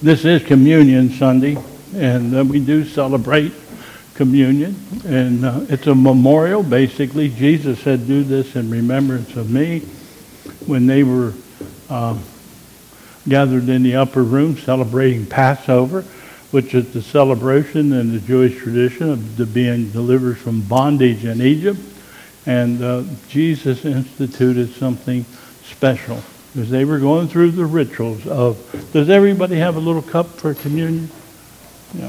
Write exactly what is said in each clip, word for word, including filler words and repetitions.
This is Communion Sunday, and uh, we do celebrate communion, and uh, it's a memorial, basically. Jesus said, do this in remembrance of me. When they were uh, gathered in the upper room celebrating Passover, which is the celebration in the Jewish tradition of the being delivered from bondage in Egypt, and uh, Jesus instituted something special. Because they were going through the rituals of, does everybody have a little cup for communion? Yeah.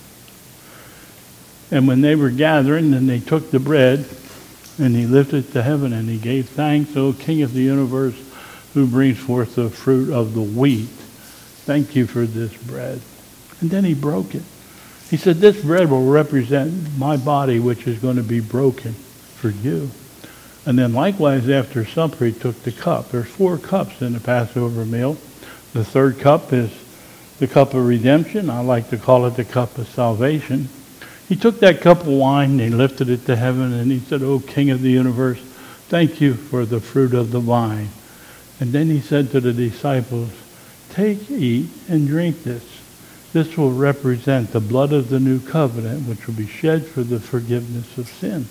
And when they were gathering, then they took the bread, and he lifted it to heaven, and he gave thanks, O King of the universe, who brings forth the fruit of the wheat. Thank you for this bread. And then he broke it. He said, this bread will represent my body, which is going to be broken for you. And then likewise, after supper, he took the cup. There's four cups in the Passover meal. The third cup is the cup of redemption. I like to call it the cup of salvation. He took that cup of wine, and he lifted it to heaven, and he said, O King of the universe, thank you for the fruit of the vine. And then he said to the disciples, take, eat, and drink this. This will represent the blood of the new covenant, which will be shed for the forgiveness of sin.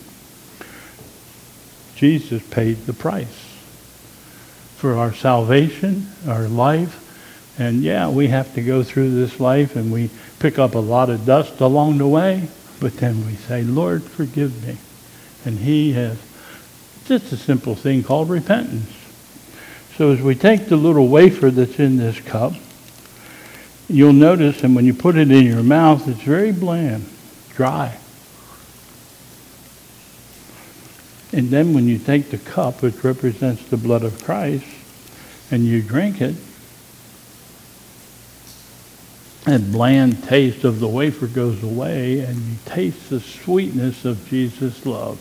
Jesus paid the price for our salvation, our life. And yeah, we have to go through this life, and we pick up a lot of dust along the way, but then we say, Lord, forgive me. And he has just a simple thing called repentance. So as we take the little wafer that's in this cup, you'll notice, and when you put it in your mouth, it's very bland, dry. And then when you take the cup, which represents the blood of Christ, and you drink it, that bland taste of the wafer goes away, and you taste the sweetness of Jesus' love.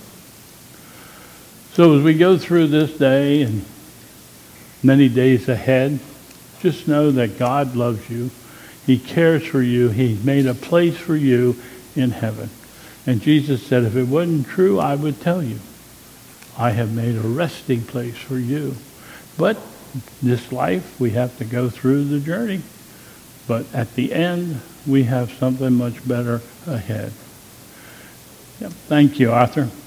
So as we go through this day and many days ahead, just know that God loves you. He cares for you. He's made a place for you in heaven. And Jesus said, if it wasn't true, I would tell you. I have made a resting place for you. But this life, we have to go through the journey. But at the end, we have something much better ahead. Yep. Thank you, Arthur.